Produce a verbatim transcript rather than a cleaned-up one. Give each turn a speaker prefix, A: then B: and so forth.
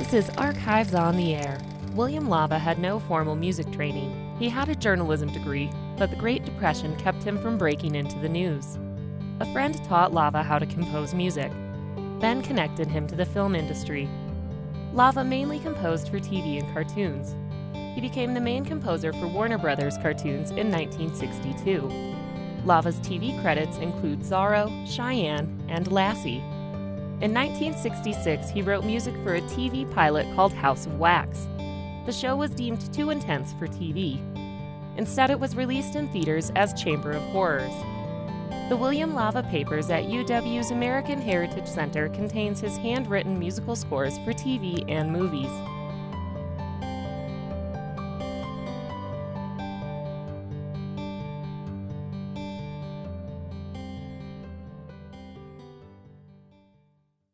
A: This is Archives on the Air. William Lava had no formal music training. He had a journalism degree, but the Great Depression kept him from breaking into the news. A friend taught Lava how to compose music, then connected him to the film industry. Lava mainly composed for T V and cartoons. He became the main composer for Warner Brothers cartoons in nineteen sixty-two. Lava's T V credits include Zorro, Cheyenne, and Lassie. In nineteen sixty-six, he wrote music for a T V pilot called House of Wax. The show was deemed too intense for T V. Instead, it was released in theaters as Chamber of Horrors. The William Lava Papers at U W's American Heritage Center contains his handwritten musical scores for T V and movies.